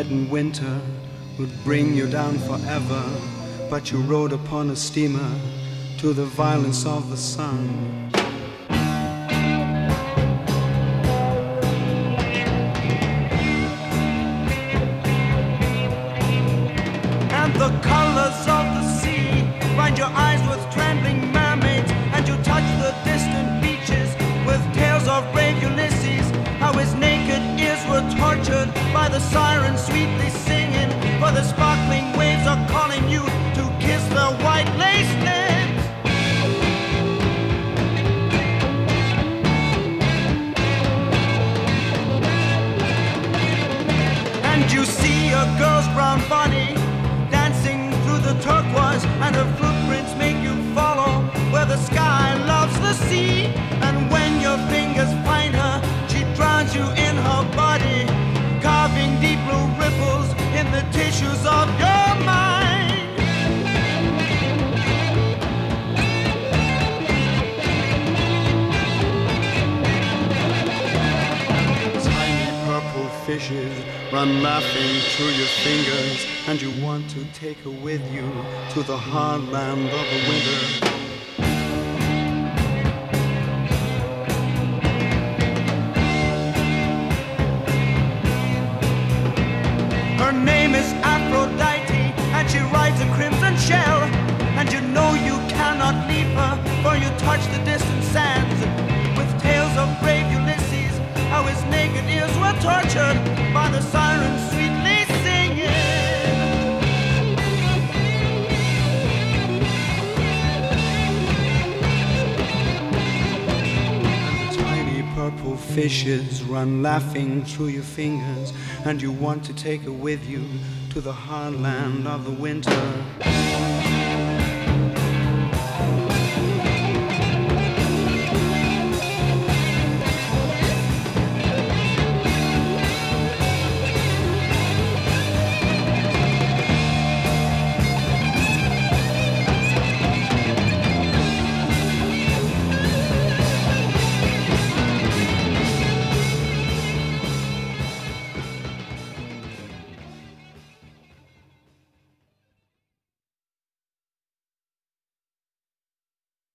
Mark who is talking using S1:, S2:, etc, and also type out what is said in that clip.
S1: leaden winter would bring you down forever, but you rode upon a steamer to the violence of the sun. And the colors of the sea blind your eyes with trembling mermaids, and you touch the distant beaches with tales of brave Ulysses, how his naked ears were tortured by the sirens sweetly singing, for the sparkling waves are calling you to kiss their white lace lips. And you see a girl's brown body dancing through the turquoise, and her footprints make you follow where the sky loves the sea. And when your fingers find her, she drowns you in her body, carving deep blue ripples in the tissues of your mind. Tiny purple fishes run laughing through your fingers, and you want to take her with you to the hard land of the winter. Her name is Aphrodite, and she rides a crimson shell, and you know you cannot leave her, for you touch the distant sands with tales of brave Ulysses, how his naked ears were tortured by the sirens sweetly singing. And the tiny purple fishes run laughing through your fingers, and you want to take her with you to the hard land of the winter.